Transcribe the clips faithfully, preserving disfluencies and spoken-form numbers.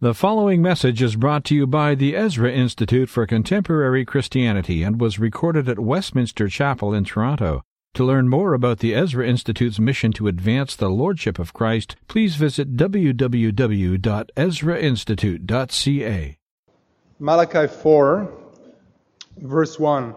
The following message is brought to you by the Ezra Institute for Contemporary Christianity and was recorded at Westminster Chapel in Toronto. To learn more about the Ezra Institute's mission to advance the Lordship of Christ, please visit w w w dot ezra institute dot c a. Malachi four, verse one.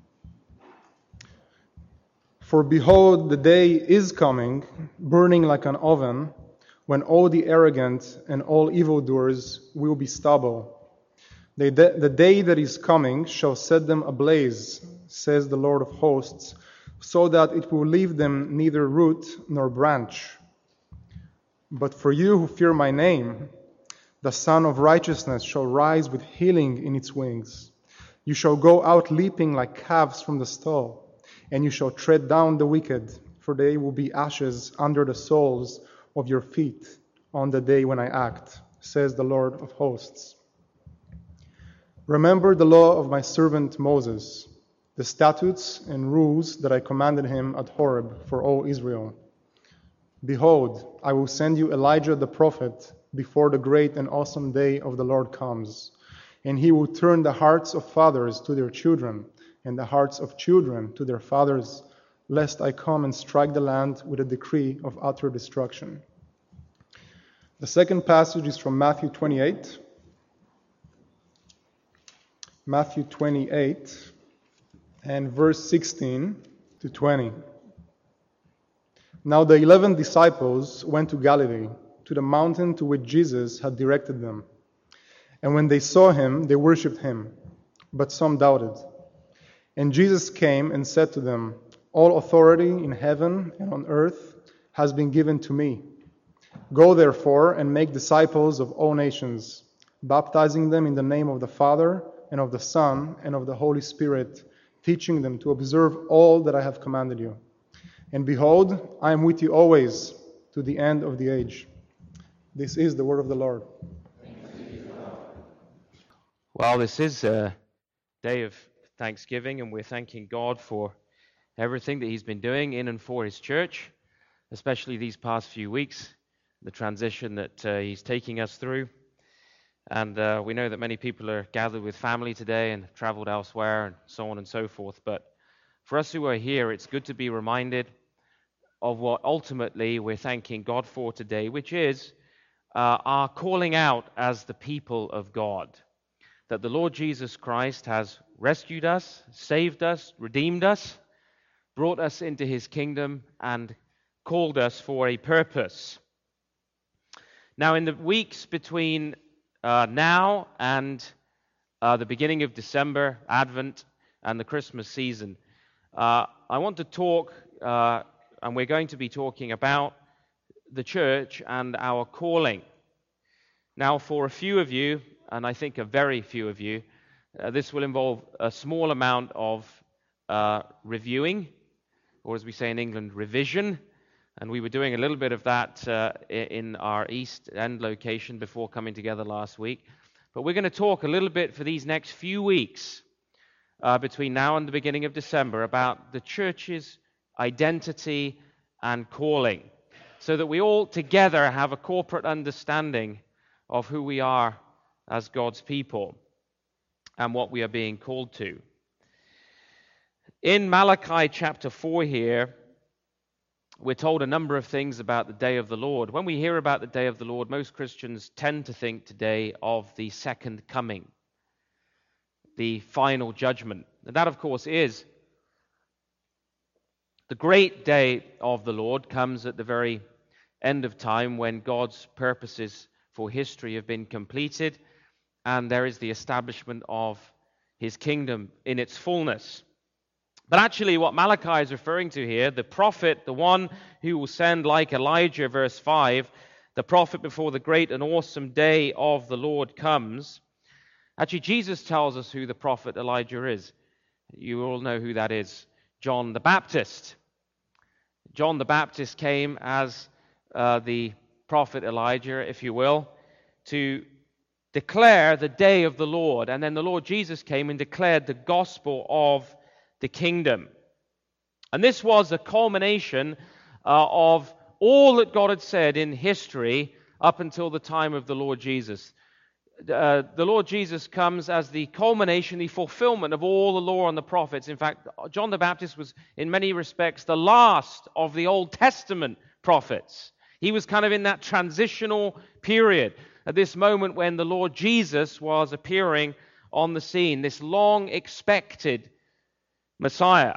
For behold, the day is coming, burning like an oven, when all the arrogant and all evildoers will be stubble. The, the day that is coming shall set them ablaze, says the Lord of hosts, so that it will leave them neither root nor branch. But for you who fear my name, the Son of Righteousness shall rise with healing in its wings. You shall go out leaping like calves from the stall, and you shall tread down the wicked, for they will be ashes under the soles of your feet on the day when I act, says the Lord of hosts. Remember the law of my servant Moses, the statutes and rules that I commanded him at Horeb for all Israel. Behold, I will send you Elijah the prophet before the great and awesome day of the Lord comes, and he will turn the hearts of fathers to their children, and the hearts of children to their fathers, lest I come and strike the land with a decree of utter destruction. The second passage is from Matthew twenty-eight. Matthew twenty-eight and verse sixteen to twenty. Now the eleven disciples went to Galilee, to the mountain to which Jesus had directed them. And when they saw him, they worshipped him, but some doubted. And Jesus came and said to them, All authority in heaven and on earth has been given to me. Go therefore and make disciples of all nations, baptizing them in the name of the Father and of the Son and of the Holy Spirit, teaching them to observe all that I have commanded you. And behold, I am with you always to the end of the age. This is the word of the Lord. Well, this is a day of Thanksgiving, and we're thanking God for everything that He's been doing in and for His church, especially these past few weeks, the transition that uh, He's taking us through. And uh, we know that many people are gathered with family today and have traveled elsewhere and so on and so forth. But for us who are here, it's good to be reminded of what ultimately we're thanking God for today, which is uh, our calling out as the people of God. That the Lord Jesus Christ has rescued us, saved us, redeemed us, brought us into His kingdom, and called us for a purpose. Now, in the weeks between uh, now and uh, the beginning of December, Advent, and the Christmas season, uh, I want to talk, uh, and we're going to be talking about the church and our calling. Now, for a few of you, and I think a very few of you, uh, this will involve a small amount of uh, reviewing, or as we say in England, revision. And we were doing a little bit of that uh, in our East End location before coming together last week. But we're going to talk a little bit for these next few weeks uh, between now and the beginning of December about the church's identity and calling, so that we all together have a corporate understanding of who we are as God's people and what we are being called to. In Malachi chapter four here, we're told a number of things about the day of the Lord. When we hear about the day of the Lord, most Christians tend to think today of the second coming, the final judgment. And that, of course, is the great day of the Lord comes at the very end of time when God's purposes for history have been completed and there is the establishment of His kingdom in its fullness. But actually what Malachi is referring to here, the prophet, the one who will send like Elijah, verse five, the prophet before the great and awesome day of the Lord comes. Actually, Jesus tells us who the prophet Elijah is. You all know who that is. John the Baptist. John the Baptist came as uh, the prophet Elijah, if you will, to declare the day of the Lord. And then the Lord Jesus came and declared the gospel of the kingdom. And this was a culmination uh, of all that God had said in history up until the time of the Lord Jesus. uh, the Lord Jesus comes as the culmination, the fulfillment of all the law and the prophets. In fact, John the Baptist was in many respects the last of the Old Testament prophets. He was kind of in that transitional period, at this moment when the Lord Jesus was appearing on the scene, this long expected Messiah.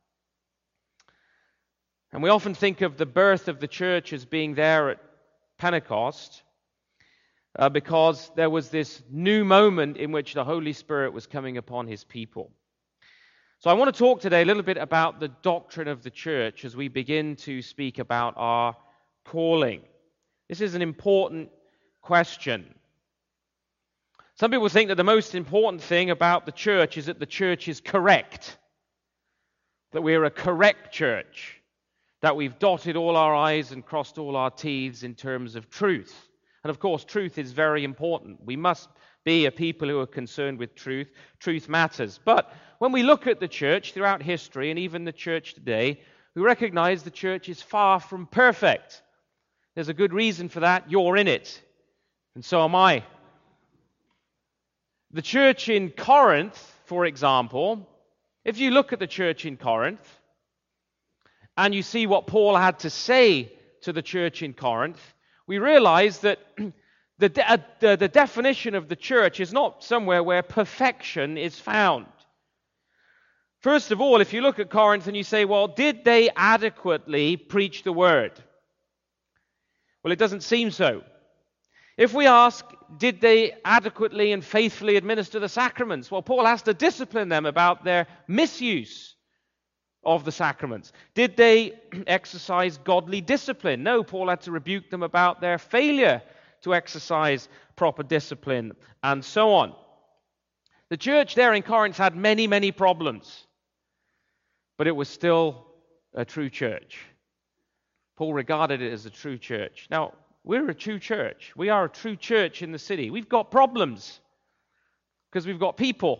And we often think of the birth of the church as being there at Pentecost, uh, because there was this new moment in which the Holy Spirit was coming upon his people. So I want to talk today a little bit about the doctrine of the church as we begin to speak about our calling. This is an important question. Some people think that the most important thing about the church is that the church is correct, that we're a correct church, that we've dotted all our I's and crossed all our T's in terms of truth. And of course, truth is very important. We must be a people who are concerned with truth. Truth matters. But when we look at the church throughout history, and even the church today, we recognize the church is far from perfect. There's a good reason for that. You're in it. And so am I. The church in Corinth, for example, if you look at the church in Corinth, and you see what Paul had to say to the church in Corinth, we realize that the, de- uh, the, the definition of the church is not somewhere where perfection is found. First of all, if you look at Corinth and you say, well, did they adequately preach the word? Well, it doesn't seem so. If we ask, did they adequately and faithfully administer the sacraments? Well, Paul has to discipline them about their misuse of the sacraments. Did they exercise godly discipline? No, Paul had to rebuke them about their failure to exercise proper discipline, and so on. The church there in Corinth had many, many problems, but it was still a true church. Paul regarded it as a true church. Now, we're a true church. We are a true church in the city. We've got problems because we've got people.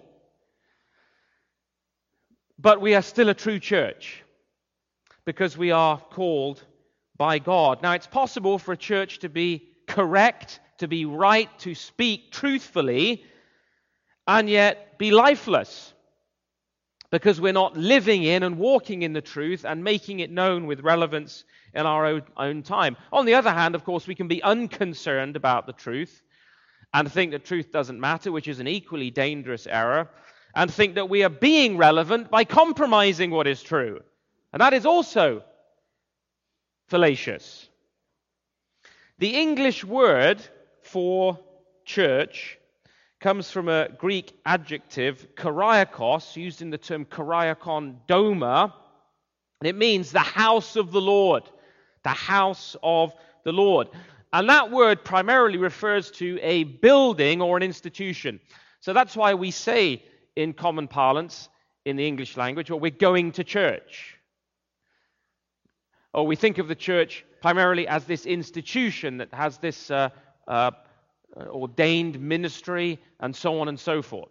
But we are still a true church because we are called by God. Now, it's possible for a church to be correct, to be right, to speak truthfully, and yet be lifeless because we're not living in and walking in the truth and making it known with relevance in our own, own time. On the other hand, of course, we can be unconcerned about the truth and think that truth doesn't matter, which is an equally dangerous error, and think that we are being relevant by compromising what is true. And that is also fallacious. The English word for church comes from a Greek adjective, kariakos, used in the term kariakon doma, and it means the house of the Lord, the house of the Lord. And that word primarily refers to a building or an institution. So that's why we say in common parlance, in the English language, or we're going to church. Or we think of the church primarily as this institution that has this uh, uh, ordained ministry and so on and so forth.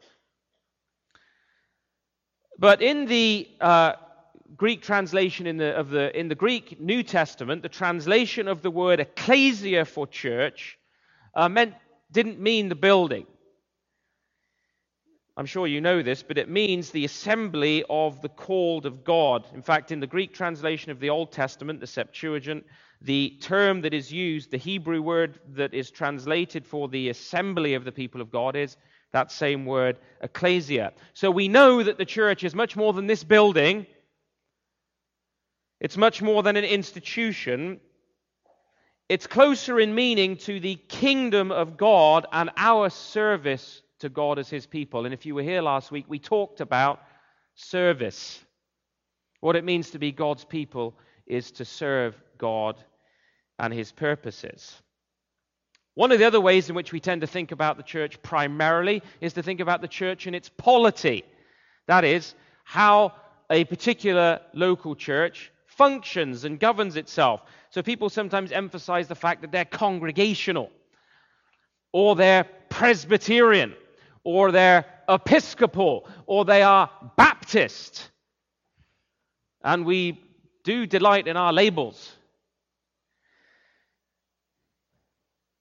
But in the uh, Greek translation in the, of the, in the Greek New Testament, the translation of the word ecclesia for church uh, meant didn't mean the building. I'm sure you know this, but it means the assembly of the called of God. In fact, in the Greek translation of the Old Testament, the Septuagint, the term that is used, the Hebrew word that is translated for the assembly of the people of God is that same word, ecclesia. So we know that the church is much more than this building. It's much more than an institution. It's closer in meaning to the kingdom of God and our service to God as his people. And if you were here last week, we talked about service. What it means to be God's people is to serve God and his purposes. One of the other ways in which we tend to think about the church primarily is to think about the church in its polity. That is, how a particular local church functions and governs itself. So people sometimes emphasize the fact that they're congregational, or they're Presbyterian, or they're Episcopal, or they are Baptist. And we do delight in our labels.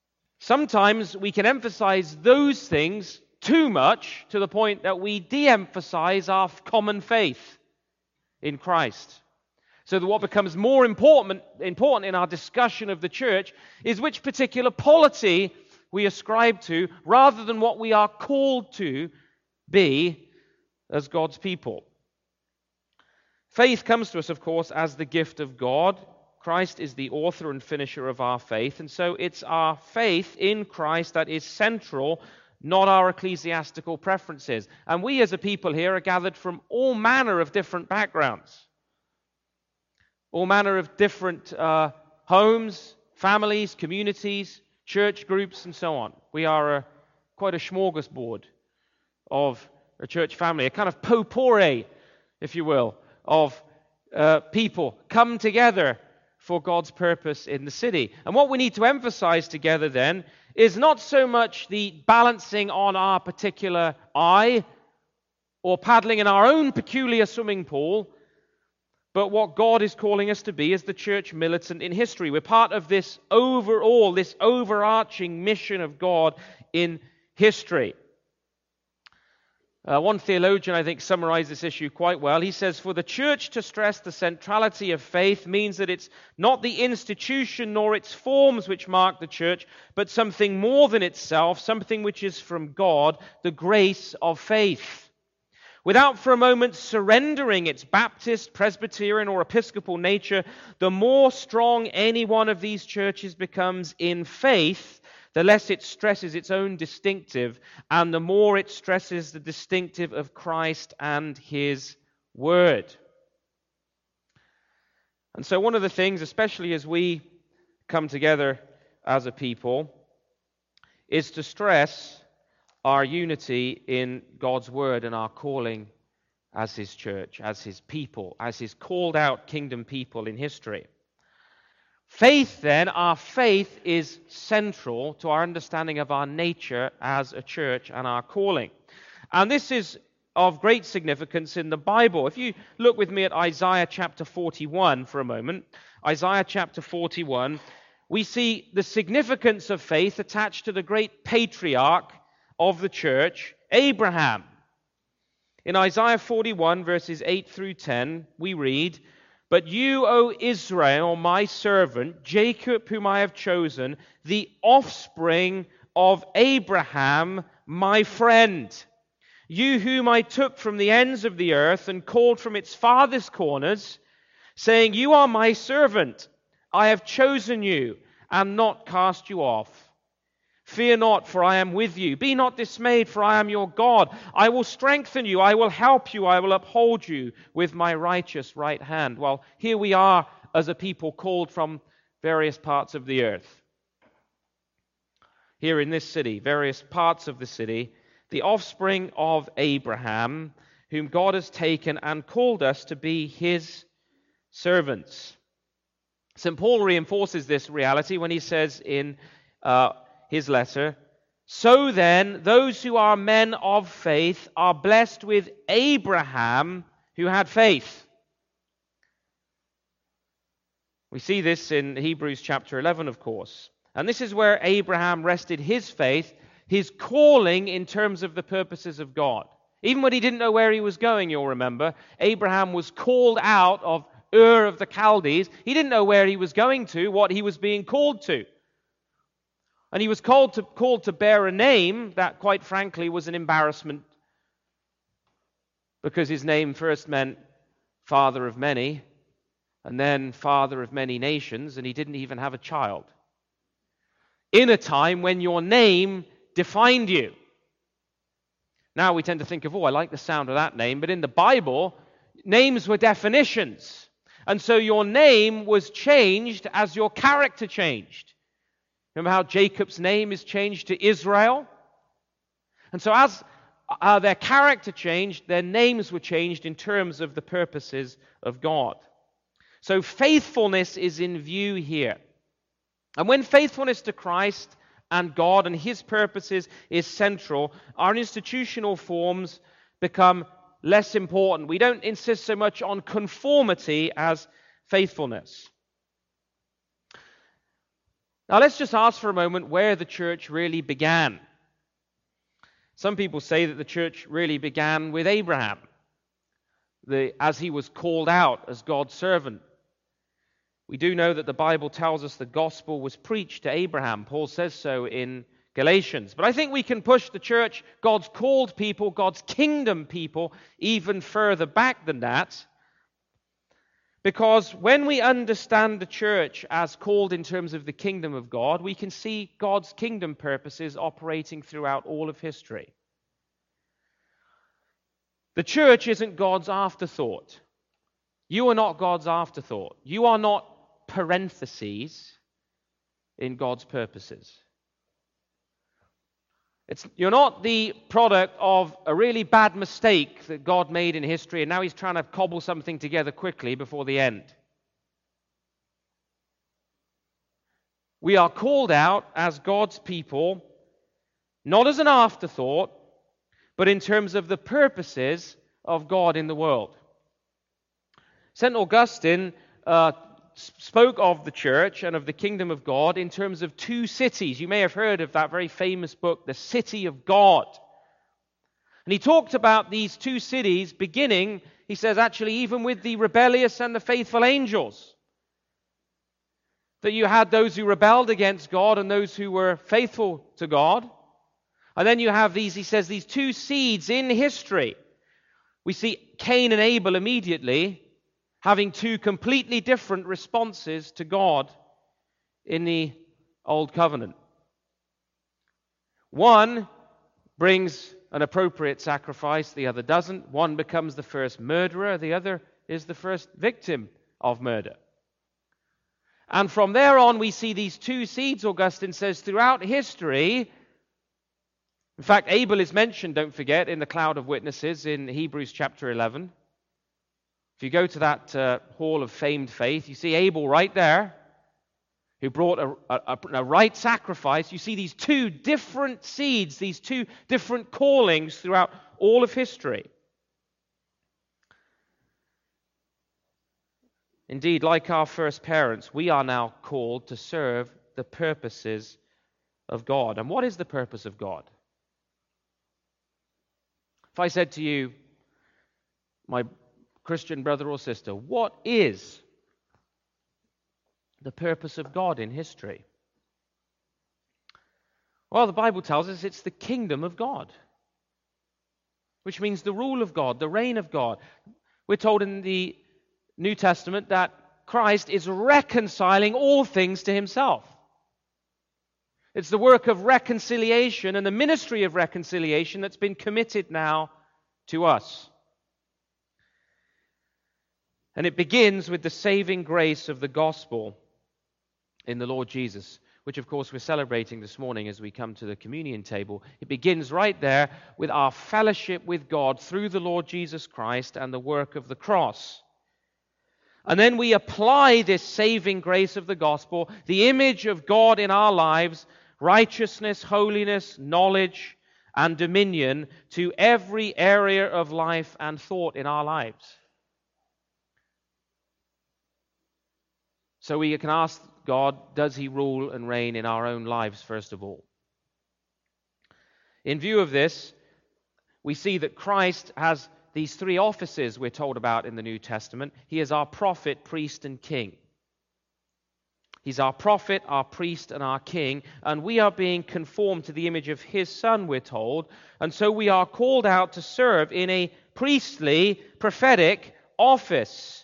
Sometimes we can emphasize those things too much to the point that we de-emphasize our common faith in Christ. So that what becomes more important, important in our discussion of the church is which particular polity we ascribe to, rather than what we are called to be as God's people. Faith comes to us, of course, as the gift of God. Christ is the author and finisher of our faith, and so it's our faith in Christ that is central, not our ecclesiastical preferences. And we as a people here are gathered from all manner of different backgrounds, all manner of different uh, homes, families, communities, church groups, and so on. We are a, quite a smorgasbord of a church family, a kind of potpourri, if you will, of uh, people come together for God's purpose in the city. And what we need to emphasize together then is not so much the balancing on our particular eye or paddling in our own peculiar swimming pool, but what God is calling us to be as the church militant in history. We're part of this overall, this overarching mission of God in history. Uh, one theologian, I think, summarized this issue quite well. He says, for the church to stress the centrality of faith means that it's not the institution nor its forms which mark the church, but something more than itself, something which is from God, the grace of faith. Without for a moment surrendering its Baptist, Presbyterian, or Episcopal nature, the more strong any one of these churches becomes in faith, the less it stresses its own distinctive, and the more it stresses the distinctive of Christ and His Word. And so one of the things, especially as we come together as a people, is to stress our unity in God's Word and our calling as His church, as His people, as His called out kingdom people in history. Faith, then, our faith is central to our understanding of our nature as a church and our calling. And this is of great significance in the Bible. If you look with me at Isaiah chapter forty-one for a moment, Isaiah chapter forty-one, we see the significance of faith attached to the great patriarch of the church, Abraham. In Isaiah forty-one, verses eight through ten, we read, but you, O Israel, my servant, Jacob, whom I have chosen, the offspring of Abraham, my friend, you whom I took from the ends of the earth and called from its farthest corners, saying, you are my servant, I have chosen you and not cast you off. Fear not, for I am with you. Be not dismayed, for I am your God. I will strengthen you. I will help you. I will uphold you with my righteous right hand. Well, here we are as a people called from various parts of the earth. Here in this city, various parts of the city, the offspring of Abraham, whom God has taken and called us to be His servants. Saint Paul reinforces this reality when he says in uh, his letter, so then, those who are men of faith are blessed with Abraham, who had faith. We see this in Hebrews chapter eleven, of course. And this is where Abraham rested his faith, his calling in terms of the purposes of God. Even when he didn't know where he was going, you'll remember, Abraham was called out of Ur of the Chaldees. He didn't know where he was going to, what he was being called to. And he was called to, called to bear a name that, quite frankly, was an embarrassment, because his name first meant father of many, and then father of many nations, and he didn't even have a child. In a time when your name defined you. Now we tend to think of, oh, I like the sound of that name, but in the Bible, names were definitions. And so your name was changed as your character changed. Remember how Jacob's name is changed to Israel? And so as uh, their character changed, their names were changed in terms of the purposes of God. So faithfulness is in view here. And when faithfulness to Christ and God and His purposes is central, our institutional forms become less important. We don't insist so much on conformity as faithfulness. Now let's just ask for a moment where the church really began. Some people say that the church really began with Abraham, the, as he was called out as God's servant. We do know that the Bible tells us the gospel was preached to Abraham. Paul says so in Galatians. But I think we can push the church, God's called people, God's kingdom people, even further back than that. Because when we understand the church as called in terms of the kingdom of God, we can see God's kingdom purposes operating throughout all of history. The church isn't God's afterthought. You are not God's afterthought. You are not parentheses in God's purposes. It's, you're not the product of a really bad mistake that God made in history, and now he's trying to cobble something together quickly before the end. We are called out as God's people, not as an afterthought, but in terms of the purposes of God in the world. Saint Augustine uh, spoke of the church and of the kingdom of God in terms of two cities. You may have heard of that very famous book, The City of God. And he talked about these two cities beginning, he says, actually, even with the rebellious and the faithful angels. That you had those who rebelled against God and those who were faithful to God. And then you have these, he says, these two seeds in history. We see Cain and Abel immediately having two completely different responses to God in the Old Covenant. One brings an appropriate sacrifice, the other doesn't. One becomes the first murderer, the other is the first victim of murder. And from there on, we see these two seeds, Augustine says, throughout history. In fact, Abel is mentioned, don't forget, in the cloud of witnesses in Hebrews chapter eleven. If you go to that uh, hall of famed faith, you see Abel right there, who brought a, a, a right sacrifice. You see these two different seeds, these two different callings throughout all of history. Indeed, like our first parents, we are now called to serve the purposes of God. And what is the purpose of God? If I said to you, my Christian brother or sister, what is the purpose of God in history? Well, the Bible tells us it's the kingdom of God, which means the rule of God, the reign of God. We're told in the New Testament that Christ is reconciling all things to himself. It's the work of reconciliation and the ministry of reconciliation that's been committed now to us. And it begins with the saving grace of the gospel in the Lord Jesus, which of course we're celebrating this morning as we come to the communion table. It begins right there with our fellowship with God through the Lord Jesus Christ and the work of the cross. And then we apply this saving grace of the gospel, the image of God in our lives, righteousness, holiness, knowledge, and dominion to every area of life and thought in our lives. So we can ask God, does he rule and reign in our own lives first of all? In view of this, we see that Christ has these three offices we're told about in the New Testament. He is our prophet, priest, and king. He's our prophet, our priest, and our king, and we are being conformed to the image of his Son, we're told, and so we are called out to serve in a priestly, prophetic office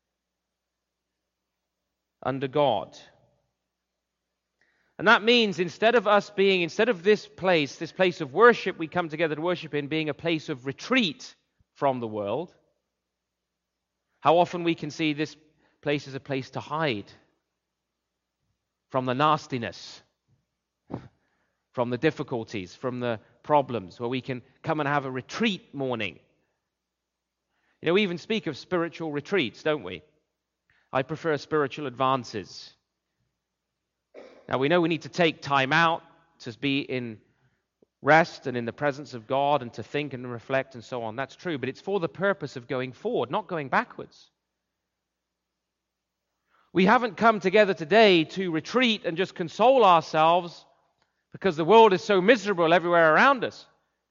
under God. And that means instead of us being, instead of this place, this place of worship we come together to worship in, being a place of retreat from the world, how often we can see this place as a place to hide from the nastiness, from the difficulties, from the problems, where we can come and have a retreat morning. You know, we even speak of spiritual retreats, don't we? I prefer spiritual advances. Now, we know we need to take time out to be in rest and in the presence of God and to think and reflect and so on. That's true, but it's for the purpose of going forward, not going backwards. We haven't come together today to retreat and just console ourselves because the world is so miserable everywhere around us.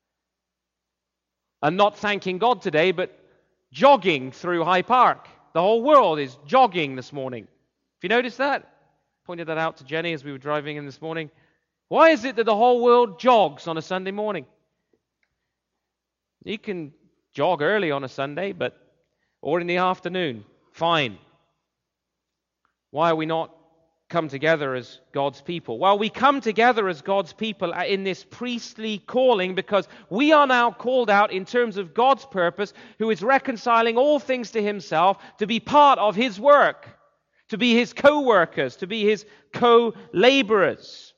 And not thanking God today, but jogging through High Park. The whole world is jogging this morning. Have you noticed that? Pointed that out to Jenny as we were driving in this morning. Why is it that the whole world jogs on a Sunday morning? You can jog early on a Sunday, but or in the afternoon, fine. Why are we not come together as God's people? Well, we come together as God's people in this priestly calling because we are now called out in terms of God's purpose, who is reconciling all things to himself, to be part of his work, to be his co-workers, to be his co-laborers.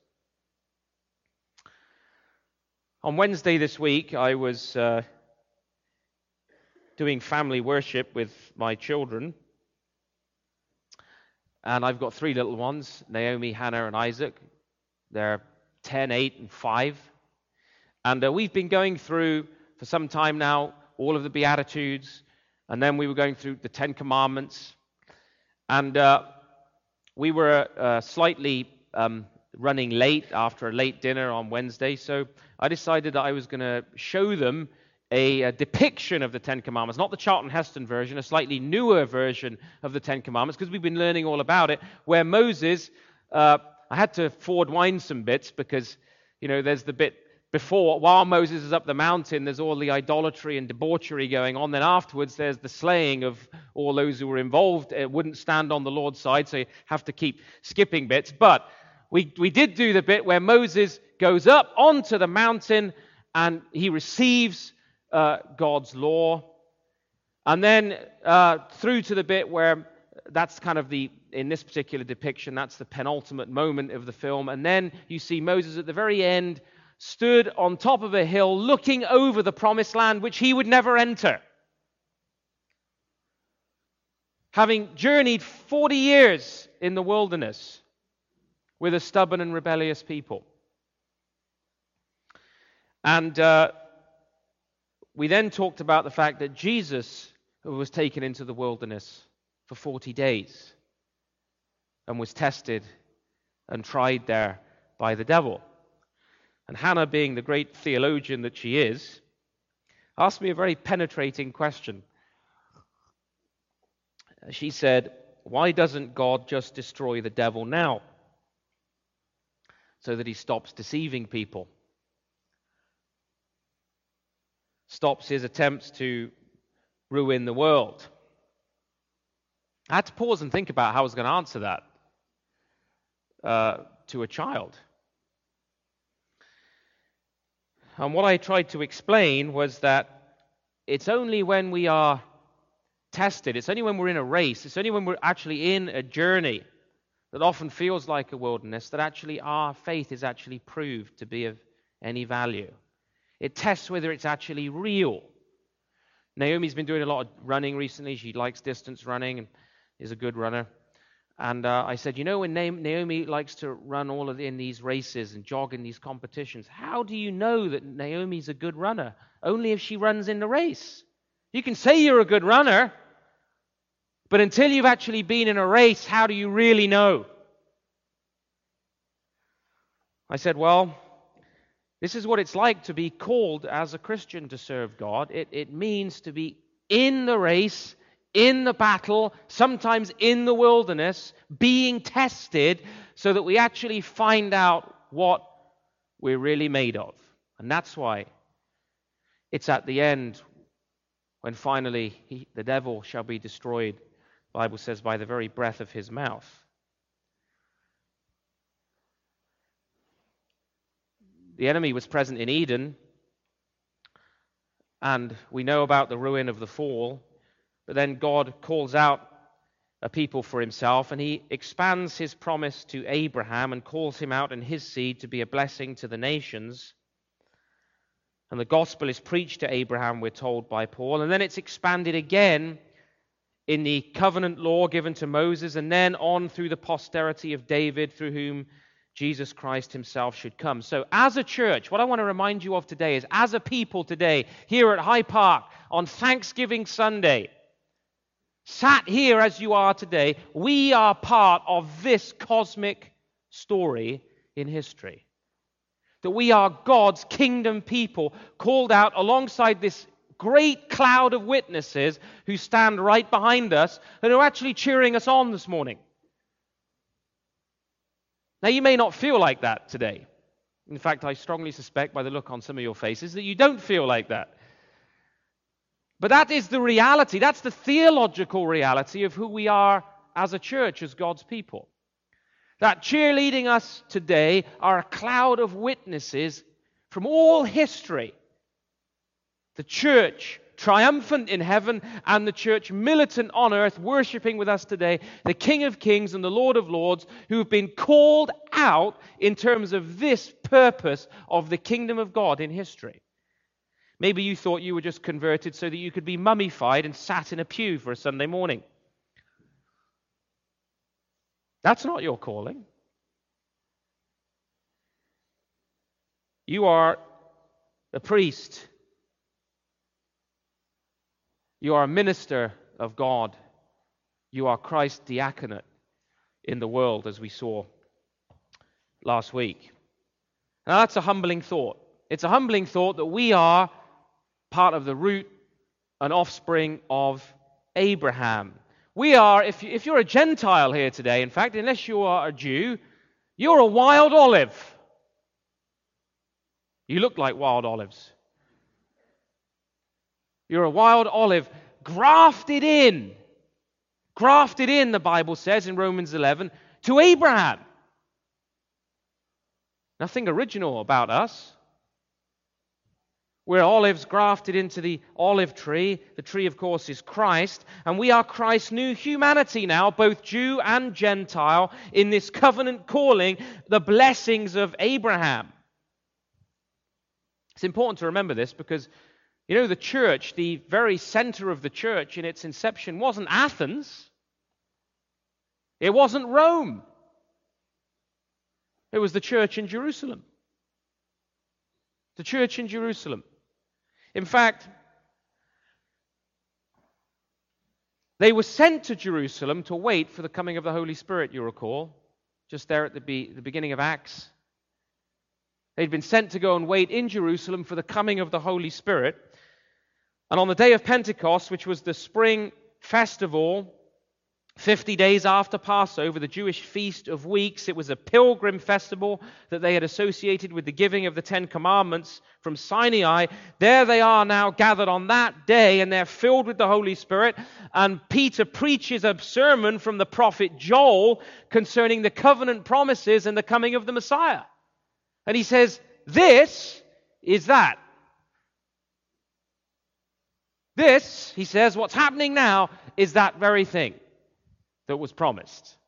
On Wednesday this week, I was uh, doing family worship with my children. And I've got three little ones, Naomi, Hannah, and Isaac. They're ten, eight, and five. And uh, we've been going through, for some time now, all of the Beatitudes. And then we were going through the Ten Commandments. And uh, we were uh, slightly um, running late after a late dinner on Wednesday. So I decided that I was going to show them A, a depiction of the Ten Commandments, not the Charlton Heston version, a slightly newer version of the Ten Commandments, because we've been learning all about it, where Moses, uh, I had to forward wind some bits, because, you know, there's the bit before, while Moses is up the mountain, there's all the idolatry and debauchery going on, then afterwards there's the slaying of all those who were involved. It wouldn't stand on the Lord's side, so you have to keep skipping bits, but we, we did do the bit where Moses goes up onto the mountain, and he receives Uh, God's law, and then uh, through to the bit where that's kind of the, in this particular depiction, that's the penultimate moment of the film, and then you see Moses at the very end stood on top of a hill looking over the promised land which he would never enter, having journeyed forty years in the wilderness with a stubborn and rebellious people. And uh, we then talked about the fact that Jesus was taken into the wilderness for forty days and was tested and tried there by the devil. And Hannah, being the great theologian that she is, asked me a very penetrating question. She said, why doesn't God just destroy the devil now so that he stops deceiving people? Stops his attempts to ruin the world. I had to pause and think about how I was going to answer that uh, to a child. And what I tried to explain was that it's only when we are tested, it's only when we're in a race, it's only when we're actually in a journey that often feels like a wilderness, that actually our faith is actually proved to be of any value. It tests whether it's actually real. Naomi's been doing a lot of running recently. She likes distance running and is a good runner. And uh, I said, you know, when Naomi likes to run all of the, in these races and jog in these competitions, how do you know that Naomi's a good runner? Only if she runs in the race. You can say you're a good runner, but until you've actually been in a race, how do you really know? I said, well, this is what it's like to be called as a Christian to serve God. It, it means to be in the race, in the battle, sometimes in the wilderness, being tested so that we actually find out what we're really made of. And that's why it's at the end when finally he, the devil shall be destroyed, the Bible says, by the very breath of his mouth. The enemy was present in Eden, and we know about the ruin of the fall, but then God calls out a people for himself, and he expands his promise to Abraham and calls him out and his seed to be a blessing to the nations. And the gospel is preached to Abraham, we're told by Paul, and then it's expanded again in the covenant law given to Moses, and then on through the posterity of David, through whom Jesus Christ himself should come. So as a church, what I want to remind you of today is, as a people today, here at High Park, on Thanksgiving Sunday, sat here as you are today, we are part of this cosmic story in history. That we are God's kingdom people called out alongside this great cloud of witnesses who stand right behind us and are actually cheering us on this morning. Now, you may not feel like that today. In fact, I strongly suspect by the look on some of your faces that you don't feel like that. But that is the reality. That's the theological reality of who we are as a church, as God's people. That cheerleading us today are a cloud of witnesses from all history. The church triumphant in heaven and the church militant on earth, worshiping with us today, the King of Kings and the Lord of Lords, who have been called out in terms of this purpose of the kingdom of God in history. Maybe you thought you were just converted so that you could be mummified and sat in a pew for a Sunday morning. That's not your calling. You are a priest. You are a minister of God. You are Christ's diaconate in the world, as we saw last week. Now, that's a humbling thought. It's a humbling thought that we are part of the root and offspring of Abraham. We are, if, you, if you're a Gentile here today, in fact, unless you are a Jew, you're a wild olive. You look like wild olives. You're a wild olive, grafted in. Grafted in, the Bible says in Romans eleven, to Abraham. Nothing original about us. We're olives grafted into the olive tree. The tree, of course, is Christ. And we are Christ's new humanity now, both Jew and Gentile, in this covenant calling, the blessings of Abraham. It's important to remember this because, you know, the church, the very center of the church in its inception wasn't Athens. It wasn't Rome. It was the church in Jerusalem. The church in Jerusalem. In fact, they were sent to Jerusalem to wait for the coming of the Holy Spirit, you recall, just there at the, be- the beginning of Acts. They'd been sent to go and wait in Jerusalem for the coming of the Holy Spirit. And on the day of Pentecost, which was the spring festival, fifty days after Passover, the Jewish Feast of Weeks, it was a pilgrim festival that they had associated with the giving of the Ten Commandments from Sinai. There they are now gathered on that day, and they're filled with the Holy Spirit. And Peter preaches a sermon from the prophet Joel concerning the covenant promises and the coming of the Messiah. And he says, this is that. This, he says, what's happening now is that very thing that was promised.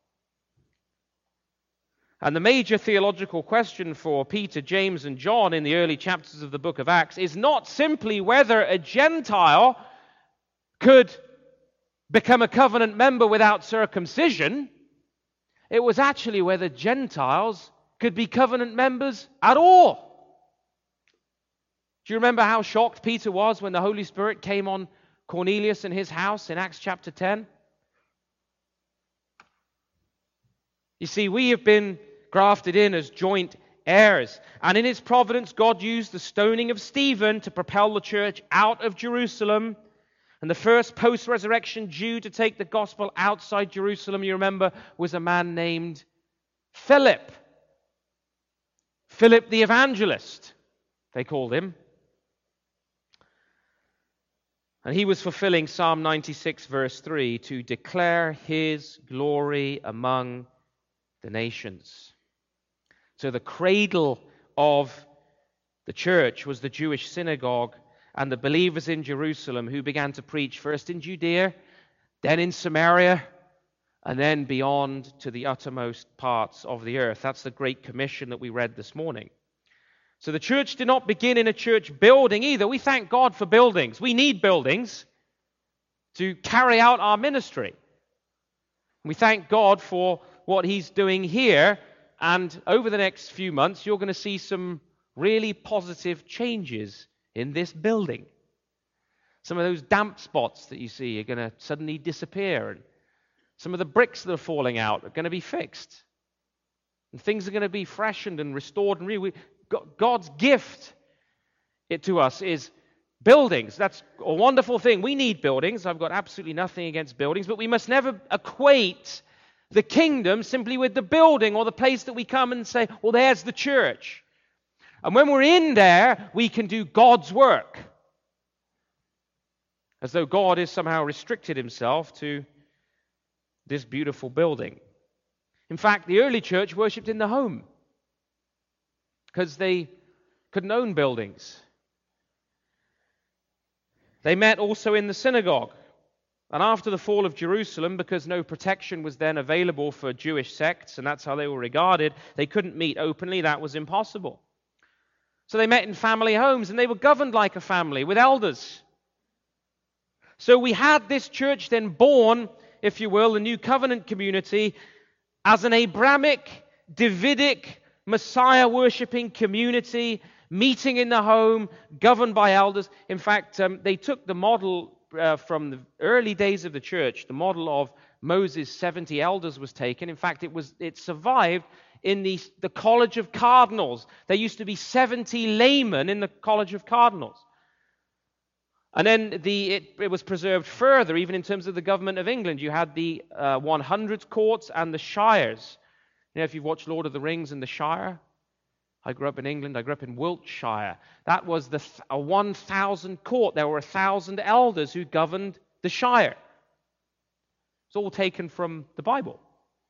And the major theological question for Peter, James, and John in the early chapters of the book of Acts is not simply whether a Gentile could become a covenant member without circumcision. It was actually whether Gentiles could be covenant members at all. Do you remember how shocked Peter was when the Holy Spirit came on Cornelius and his house in Acts chapter ten? You see, we have been grafted in as joint heirs. And in his providence, God used the stoning of Stephen to propel the church out of Jerusalem. And the first post-resurrection Jew to take the gospel outside Jerusalem, you remember, was a man named Philip. Philip the evangelist, they called him. And he was fulfilling Psalm ninety-six, verse three, to declare his glory among the nations. So the cradle of the church was the Jewish synagogue and the believers in Jerusalem who began to preach first in Judea, then in Samaria, and then beyond to the uttermost parts of the earth. That's the Great Commission that we read this morning. So the church did not begin in a church building either. We thank God for buildings. We need buildings to carry out our ministry. We thank God for what he's doing here, and over the next few months you're going to see some really positive changes in this building. Some of those damp spots that you see are going to suddenly disappear. And some of the bricks that are falling out are going to be fixed. And things are going to be freshened and restored and re- God's gift it to us is buildings. That's a wonderful thing. We need buildings. I've got absolutely nothing against buildings, but we must never equate the kingdom simply with the building or the place that we come and say, well, there's the church. And when we're in there, we can do God's work. As though God has somehow restricted himself to this beautiful building. In fact, the early church worshipped in the home because they couldn't own buildings. They met also in the synagogue. And after the fall of Jerusalem, because no protection was then available for Jewish sects, and that's how they were regarded, they couldn't meet openly. That was impossible. So they met in family homes, and they were governed like a family with elders. So we had this church then born, if you will, the New Covenant community, as an Abrahamic, Davidic, Messiah-worshipping community, meeting in the home, governed by elders. In fact, um, they took the model uh, from the early days of the church. The model of Moses' seventy elders was taken. In fact, it was it survived in the, the College of Cardinals. There used to be seventy laymen in the College of Cardinals. And then the, it, it was preserved further, even in terms of the government of England. You had the uh, hundred courts and the shires. You know, if you've watched Lord of the Rings and the Shire, I grew up in England, I grew up in Wiltshire. That was the a one thousand court. There were one thousand elders who governed the shire. It's all taken from the Bible.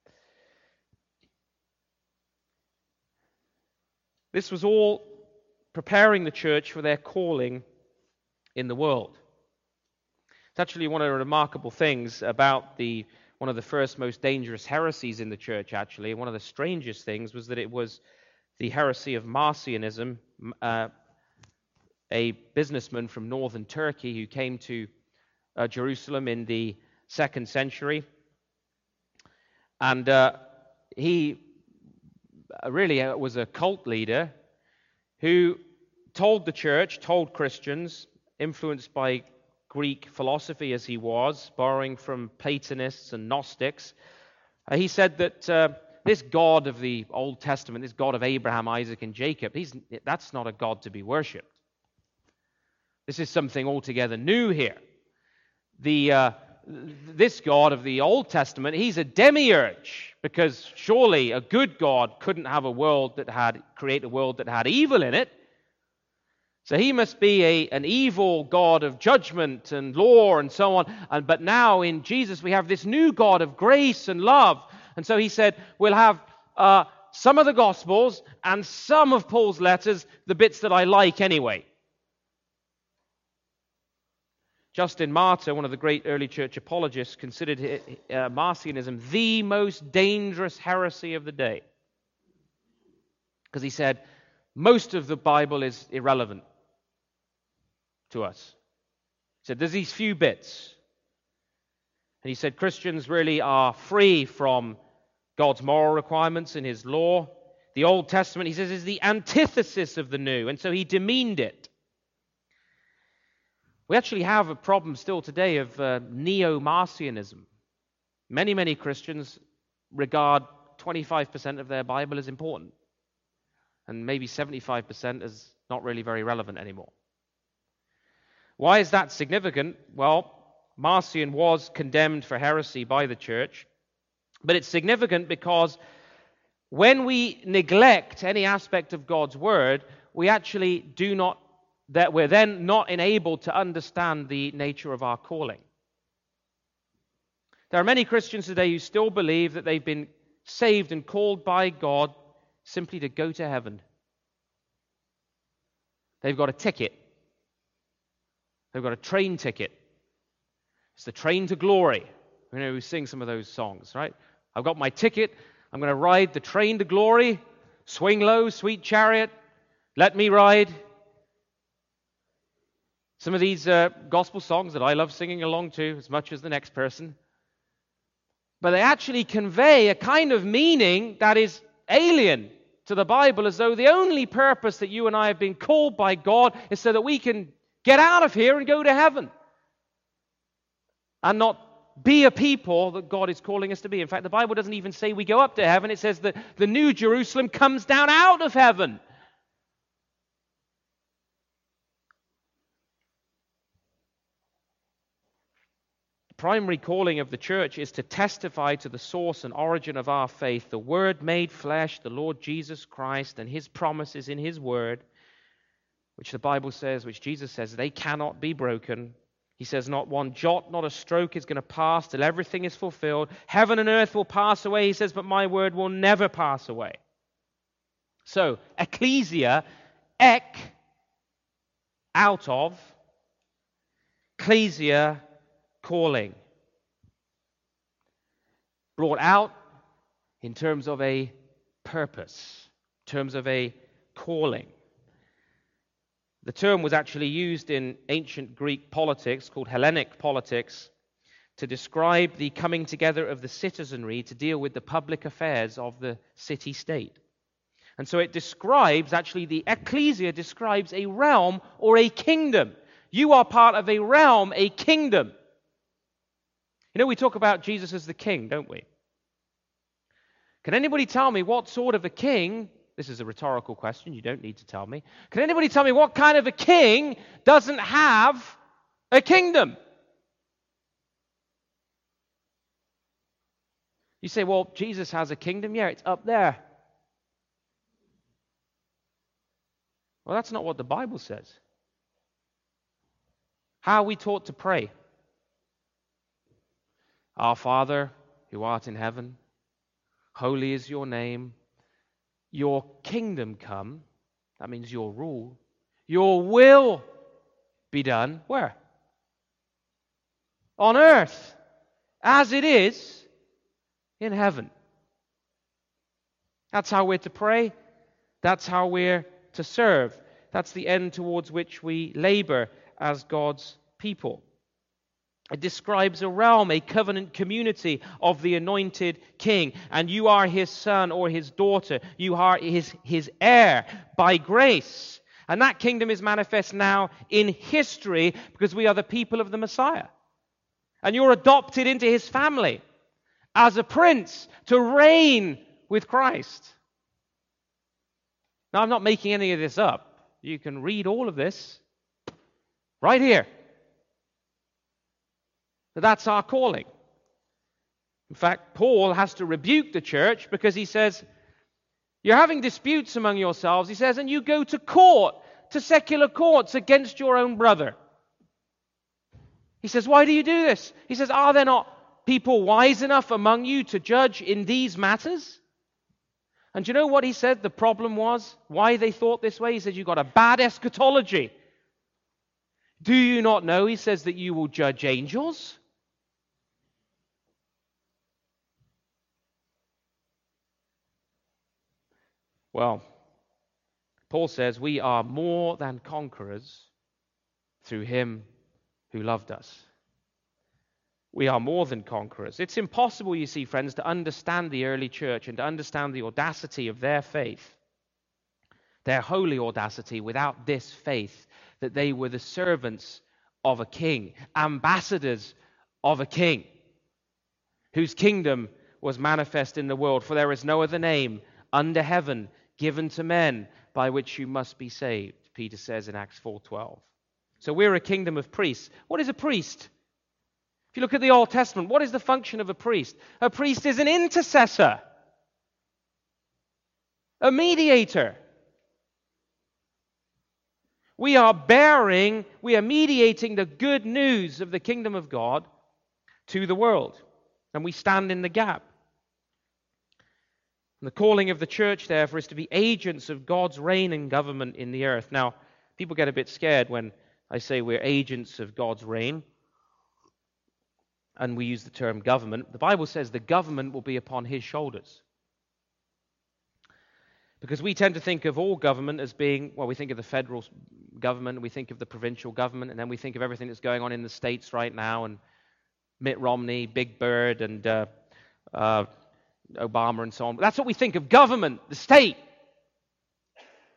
This was all preparing the church for their calling in the world. It's actually one of the remarkable things about the one of the first most dangerous heresies in the church, actually. One of the strangest things was that it was the heresy of Marcionism, uh, a businessman from northern Turkey who came to uh, Jerusalem in the second century. And uh, he really uh, was a cult leader who told the church, told Christians, influenced by Greek philosophy as he was, borrowing from Platonists and Gnostics, uh, he said that uh, this God of the Old Testament, this God of Abraham, Isaac, and Jacob, he's, that's not a God to be worshipped. This is something altogether new here. The uh, this God of the Old Testament, he's a demiurge, because surely a good God couldn't have a world that had create a world that had evil in it. So he must be a, an evil God of judgment and law and so on. And, but now in Jesus we have this new God of grace and love. And so he said, we'll have uh, some of the Gospels and some of Paul's letters, the bits that I like anyway. Justin Martyr, one of the great early church apologists, considered uh, Marcionism the most dangerous heresy of the day. Because he said, most of the Bible is irrelevant to us. He said, there's these few bits. And he said, Christians really are free from God's moral requirements in his law. The Old Testament, he says, is the antithesis of the New. And so he demeaned it. We actually have a problem still today of uh, neo-Marcionism. Many, many Christians regard twenty-five percent of their Bible as important. And maybe seventy-five percent as not really very relevant anymore. Why is that significant? Well, Marcion was condemned for heresy by the church. But it's significant because when we neglect any aspect of God's word, we actually do not, that we're then not enabled to understand the nature of our calling. There are many Christians today who still believe that they've been saved and called by God simply to go to heaven. They've got a ticket. They've got a train ticket. It's the train to glory. You know, we sing some of those songs, right? I've got my ticket. I'm going to ride the train to glory. Swing low, sweet chariot. Let me ride. Some of these uh, gospel songs that I love singing along to as much as the next person. But they actually convey a kind of meaning that is alien to the Bible, as though the only purpose that you and I have been called by God is so that we can get out of here and go to heaven. and not be a people that God is calling us to be. In fact, the Bible doesn't even say we go up to heaven. It says that the new Jerusalem comes down out of heaven. The primary calling of the church is to testify to the source and origin of our faith, the Word made flesh, the Lord Jesus Christ, and His promises in His Word, which the Bible says, which Jesus says, they cannot be broken. He says, not one jot, not a stroke is going to pass till everything is fulfilled. Heaven and earth will pass away, he says, but my word will never pass away. So, ecclesia, ek, out of, ecclesia, calling. Brought out in terms of a purpose, in terms of a calling. The term was actually used in ancient Greek politics, called Hellenic politics, to describe the coming together of the citizenry to deal with the public affairs of the city-state. And so it describes, actually the ecclesia describes a realm or a kingdom. You are part of a realm, a kingdom. You know, we talk about Jesus as the king, don't we? Can anybody tell me what sort of a king... This is a rhetorical question. You don't need to tell me. Can anybody tell me what kind of a king doesn't have a kingdom? You say, well, Jesus has a kingdom. Yeah, it's up there. Well, that's not what the Bible says. How are we taught to pray? Our Father, who art in heaven, holy is your name. Your kingdom come, that means your rule. Your will be done, where? On earth, as it is in heaven. That's how we're to pray. That's how we're to serve. That's the end towards which we labor as God's people. It describes a realm, a covenant community of the anointed king. And you are his son or his daughter. You are his, his heir by grace. And that kingdom is manifest now in history because we are the people of the Messiah. And you're adopted into his family as a prince to reign with Christ. Now, I'm not making any of this up. You can read all of this right here. That's our calling. In fact, Paul has to rebuke the church because he says, you're having disputes among yourselves, he says, and you go to court, to secular courts against your own brother. He says, why do you do this? He says, are there not people wise enough among you to judge in these matters? And do you know what he said the problem was? Why they thought this way? He said, you've got a bad eschatology. Do you not know, he says, that you will judge angels? Well, Paul says we are more than conquerors through him who loved us. We are more than conquerors. It's impossible, you see, friends, to understand the early church and to understand the audacity of their faith, their holy audacity, without this faith that they were the servants of a king, ambassadors of a king, whose kingdom was manifest in the world. For there is no other name under heaven given to men by which you must be saved, Peter says in Acts four twelve. So we're a kingdom of priests. What is a priest? If you look at the Old Testament, what is the function of a priest? A priest is an intercessor, a mediator. We are bearing, we are mediating the good news of the kingdom of God to the world. And we stand in the gap. And the calling of the church, therefore, is to be agents of God's reign and government in the earth. Now, people get a bit scared when I say we're agents of God's reign, and we use the term government. The Bible says the government will be upon his shoulders. Because we tend to think of all government as being, well, we think of the federal government, we think of the provincial government, and then we think of everything that's going on in the States right now, and Mitt Romney, Big Bird, and uh, uh, Obama, and so on. That's what we think of government, the state.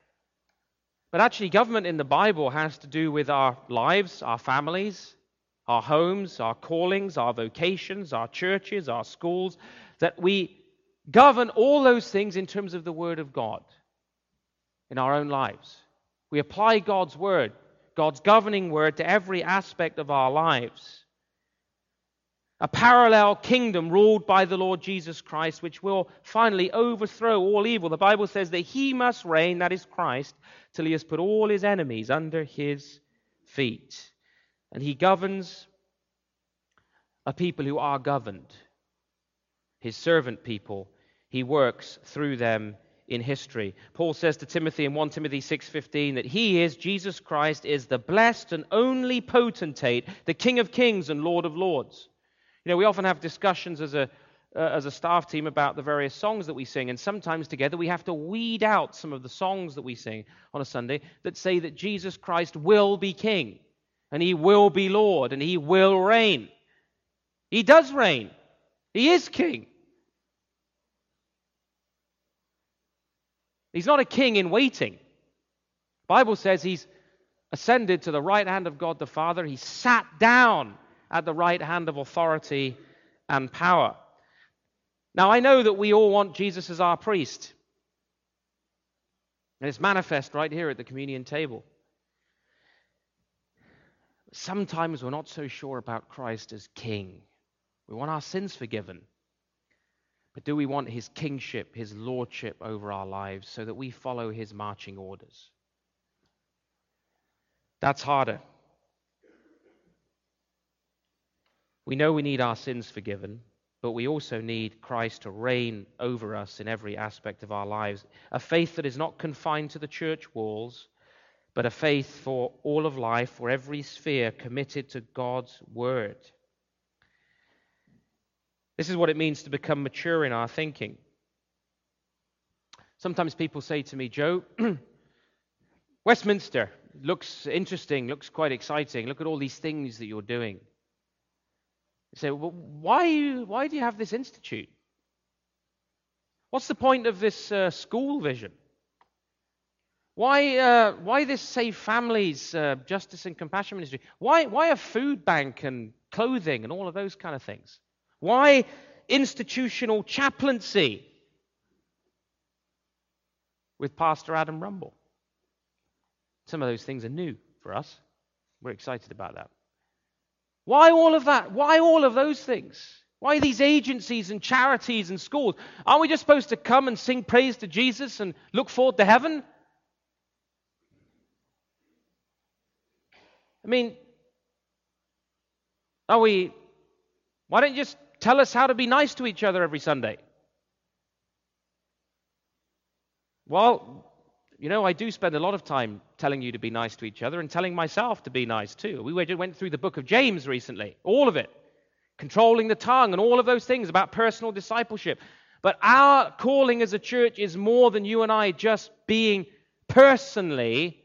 But actually, government in the Bible has to do with our lives, our families, our homes, our callings, our vocations, our churches, our schools, that we govern all those things in terms of the Word of God in our own lives. We apply God's Word, God's governing Word, to every aspect of our lives. A parallel kingdom ruled by the Lord Jesus Christ, which will finally overthrow all evil. The Bible says that He must reign, that is Christ, till He has put all His enemies under His feet. And He governs a people who are governed. His servant people. He works through them in history. Paul says to Timothy in First Timothy six fifteen that He is, Jesus Christ, is the blessed and only potentate, the King of kings and Lord of lords. You know, we often have discussions as a uh, as a staff team about the various songs that we sing, and sometimes together we have to weed out some of the songs that we sing on a Sunday that say that Jesus Christ will be King, and He will be Lord, and He will reign. He does reign. He is King. He's not a king in waiting. The Bible says He's ascended to the right hand of God the Father. He sat down at the right hand of authority and power. Now, I know that we all want Jesus as our priest. And it's manifest right here at the communion table. Sometimes we're not so sure about Christ as King. We want our sins forgiven. But do we want His kingship, His lordship over our lives so that we follow His marching orders? That's harder. We know we need our sins forgiven, but we also need Christ to reign over us in every aspect of our lives. A faith that is not confined to the church walls, but a faith for all of life, for every sphere committed to God's Word. This is what it means to become mature in our thinking. Sometimes people say to me, Joe, Westminster looks interesting, looks quite exciting. Look at all these things that you're doing. You say, well, why, you, why do you have this institute? What's the point of this uh, school vision? Why, uh, why this Save Families, uh, Justice and Compassion Ministry? Why, why a food bank and clothing and all of those kind of things? Why institutional chaplaincy with Pastor Adam Rumble? Some of those things are new for us. We're excited about that. Why all of that? Why all of those things? Why these agencies and charities and schools? Aren't we just supposed to come and sing praise to Jesus and look forward to heaven? I mean, are we... Why don't you just tell us how to be nice to each other every Sunday? Well, you know, I do spend a lot of time telling you to be nice to each other and telling myself to be nice too. We went through the book of James recently, all of it. Controlling the tongue and all of those things about personal discipleship. But our calling as a church is more than you and I just being personally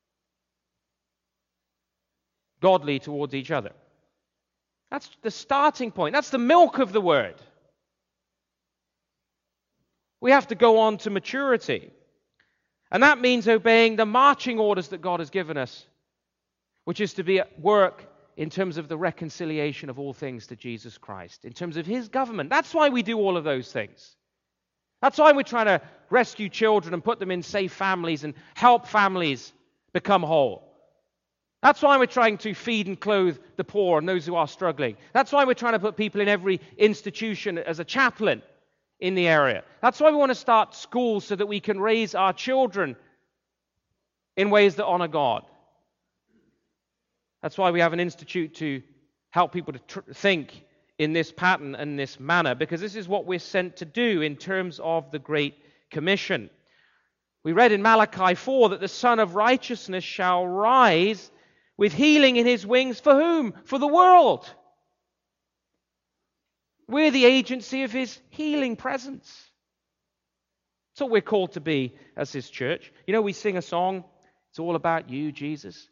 godly towards each other. That's the starting point. That's the milk of the word. We have to go on to maturity. And that means obeying the marching orders that God has given us, which is to be at work in terms of the reconciliation of all things to Jesus Christ, in terms of His government. That's why we do all of those things. That's why we're trying to rescue children and put them in safe families and help families become whole. That's why we're trying to feed and clothe the poor and those who are struggling. That's why we're trying to put people in every institution as a chaplain in the area. That's why we want to start schools so that we can raise our children in ways that honor God. That's why we have an institute to help people to tr- think in this pattern and this manner, because this is what we're sent to do in terms of the Great Commission. We read in Malachi four that the Son of Righteousness shall rise with healing in His wings. For whom? For the world. We're the agency of His healing presence. That's what we're called to be as His church. You know, we sing a song, it's all about you, Jesus.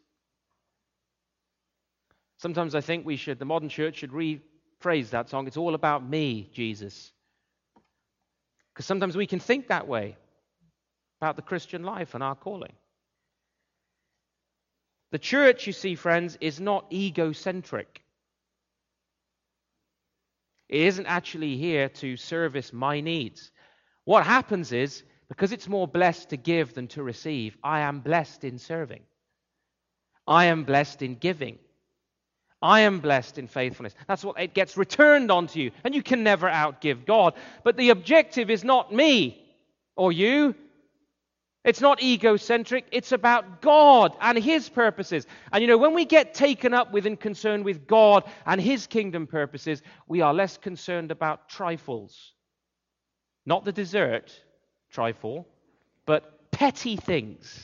Sometimes I think we should, the modern church should rephrase that song, it's all about me, Jesus. Because sometimes we can think that way about the Christian life and our calling. The church, you see, friends, is not egocentric. It isn't actually here to service my needs. What happens is, because it's more blessed to give than to receive, I am blessed in serving. I am blessed in giving. I am blessed in faithfulness. That's what it gets returned onto you. And you can never outgive God. But the objective is not me or you. It's not egocentric. It's about God and His purposes. And you know, when we get taken up with and concerned with God and His kingdom purposes, we are less concerned about trifles. Not the dessert, trifle, but petty things.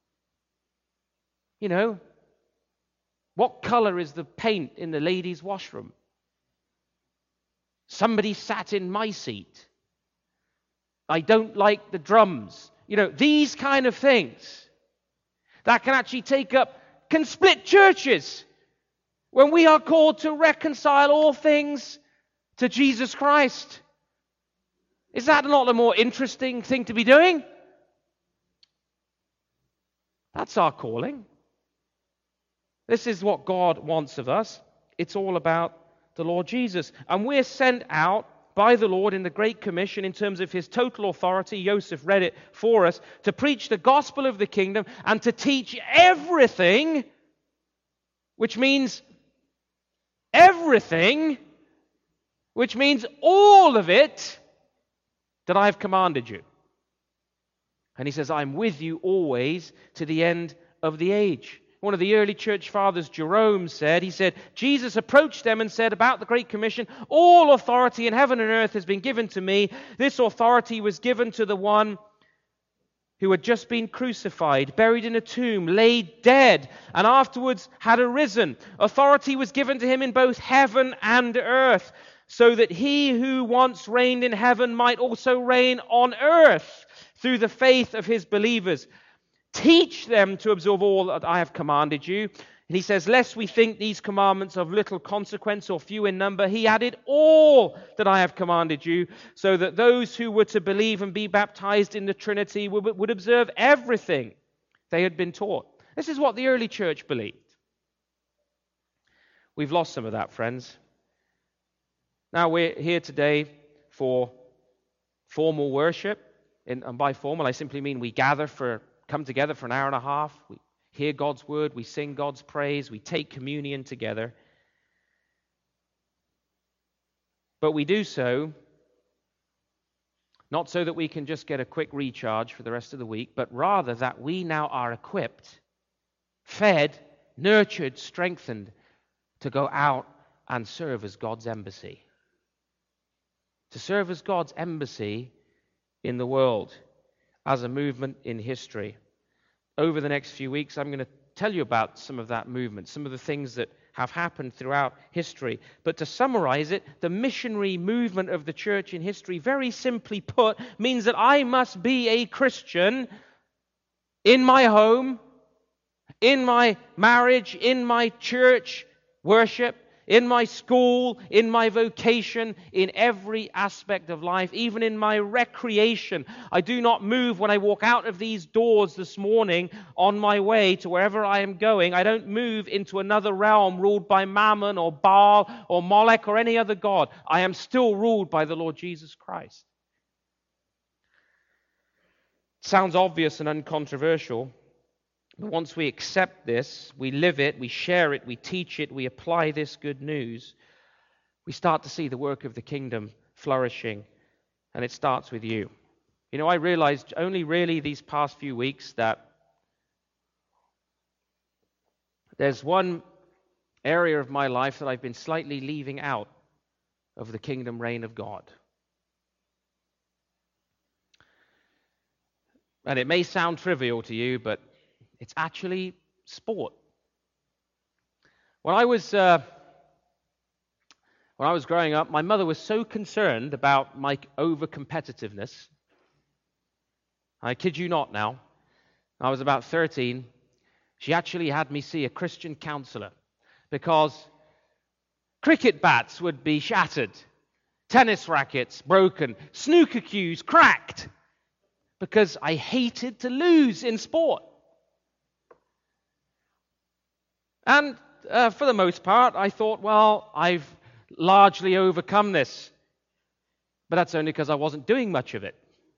You know, what color is the paint in the ladies' washroom? Somebody sat in my seat. I don't like the drums. You know, these kind of things that can actually take up, can split churches when we are called to reconcile all things to Jesus Christ. Is that not a more interesting thing to be doing? That's our calling. This is what God wants of us. It's all about the Lord Jesus. And we're sent out by the Lord in the Great Commission in terms of His total authority. Joseph read it for us. To preach the gospel of the kingdom and to teach everything, which means everything, which means all of it, that I have commanded you. And He says, I'm with you always to the end of the age. One of the early church fathers, Jerome, said, he said, Jesus approached them and said about the Great Commission, all authority in heaven and earth has been given to me. This authority was given to the one who had just been crucified, buried in a tomb, laid dead, and afterwards had arisen. Authority was given to Him in both heaven and earth, so that He who once reigned in heaven might also reign on earth through the faith of His believers. Teach them to observe all that I have commanded you. And He says, lest we think these commandments of little consequence or few in number, He added all that I have commanded you, so that those who were to believe and be baptized in the Trinity would, would observe everything they had been taught. This is what the early church believed. We've lost some of that, friends. Now we're here today for formal worship. And by formal, I simply mean we gather for come together for an hour and a half, we hear God's word, we sing God's praise, we take communion together. But we do so not so that we can just get a quick recharge for the rest of the week, but rather that we now are equipped, fed, nurtured, strengthened to go out and serve as God's embassy. To serve as God's embassy in the world, as a movement in history. Over the next few weeks, I'm going to tell you about some of that movement, some of the things that have happened throughout history. But to summarize it, the missionary movement of the church in history, very simply put, means that I must be a Christian in my home, in my marriage, in my church worship, in my school, in my vocation, in every aspect of life, even in my recreation. I do not move when I walk out of these doors this morning on my way to wherever I am going. I don't move into another realm ruled by Mammon or Baal or Molech or any other god. I am still ruled by the Lord Jesus Christ. It sounds obvious and uncontroversial. But once we accept this, we live it, we share it, we teach it, we apply this good news, we start to see the work of the kingdom flourishing. And it starts with you. You know, I realized only really these past few weeks that there's one area of my life that I've been slightly leaving out of the kingdom reign of God. And it may sound trivial to you, but it's actually sport. When I was uh, when I was growing up, my mother was so concerned about my over-competitiveness. I kid you not now. I was about thirteen. She actually had me see a Christian counselor because cricket bats would be shattered, tennis rackets broken, snooker cues cracked, because I hated to lose in sport. And uh, for the most part, I thought, well, I've largely overcome this. But that's only because I wasn't doing much of it.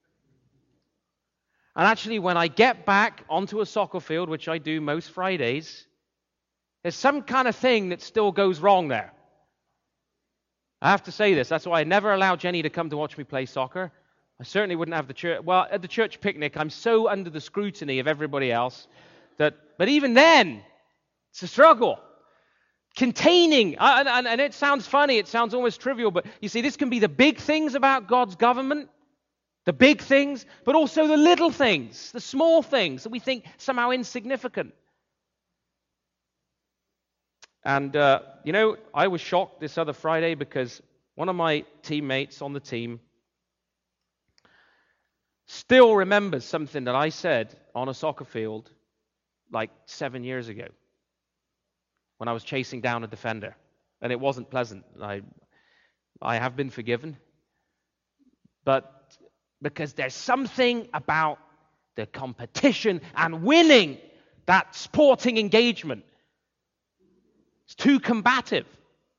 And actually, when I get back onto a soccer field, which I do most Fridays, there's some kind of thing that still goes wrong there. I have to say this. That's why I never allow Jenny to come to watch me play soccer. I certainly wouldn't have the church. Well, at the church picnic, I'm so under the scrutiny of everybody else that, but even then, it's a struggle. Containing, and, and, and it sounds funny, it sounds almost trivial, but you see, this can be the big things about God's government, the big things, but also the little things, the small things that we think somehow insignificant. And, uh, you know, I was shocked this other Friday because one of my teammates on the team still remembers something that I said on a soccer field like seven years ago when I was chasing down a defender. And it wasn't pleasant. I, I have been forgiven. But because there's something about the competition and winning, that sporting engagement, it's too combative.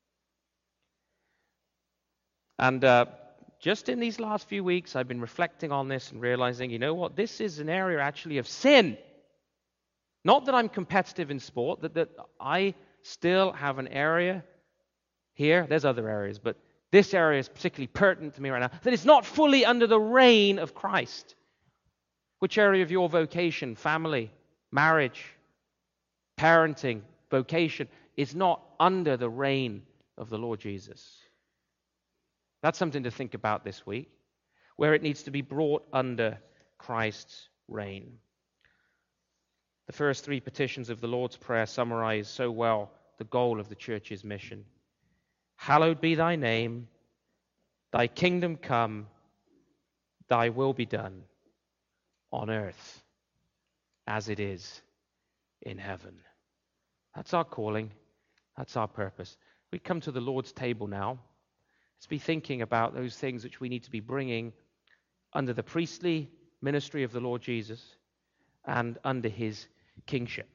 And uh, just in these last few weeks, I've been reflecting on this and realizing, you know what, this is an area actually of sin. Not that I'm competitive in sport, that, that I still have an area here. There's other areas, but this area is particularly pertinent to me right now, that it's not fully under the reign of Christ. Which area of your vocation, family, marriage, parenting, vocation, is not under the reign of the Lord Jesus? That's something to think about this week, where it needs to be brought under Christ's reign. The first three petitions of the Lord's Prayer summarize so well the goal of the church's mission. Hallowed be thy name, thy kingdom come, thy will be done on earth as it is in heaven. That's our calling. That's our purpose. We come to the Lord's table now. Let's be thinking about those things which we need to be bringing under the priestly ministry of the Lord Jesus and under his kingship.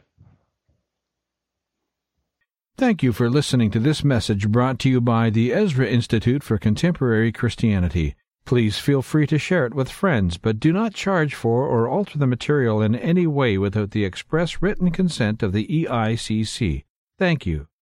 Thank you for listening to this message brought to you by the Ezra Institute for Contemporary Christianity. Please feel free to share it with friends, but do not charge for or alter the material in any way without the express written consent of the E I C C. Thank you.